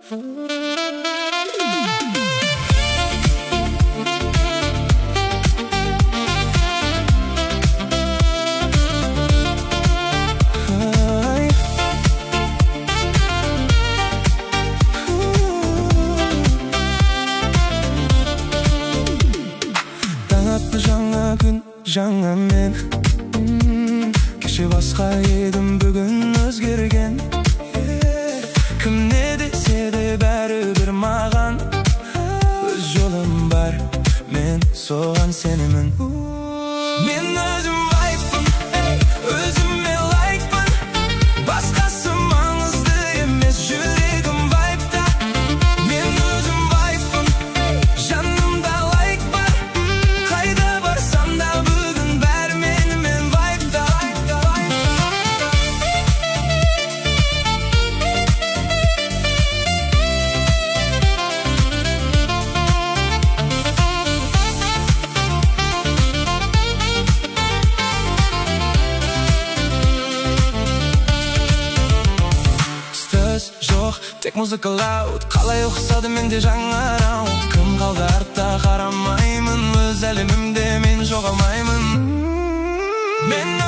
Жаңа күн, жаңа мен Кеше басқа едім, бүгін өзгерген Кім не десе де бәрібір маған Өз жолым бар, мен соған сенемін Мен өзім лайкпын, өзіме лайкпын Басқасы маңызды емес, жүрегім вайпта Мен өзім вайппын, жанымда лайк бар Қайда барсам да бүгін бәрі менімен вайпта Стресс жоқ, тек музыка лаут Қалай ұқсады менде жаңа раунд Кім қалды артта қарамаймын Өз әлемімде мен жоғалмаймын Мен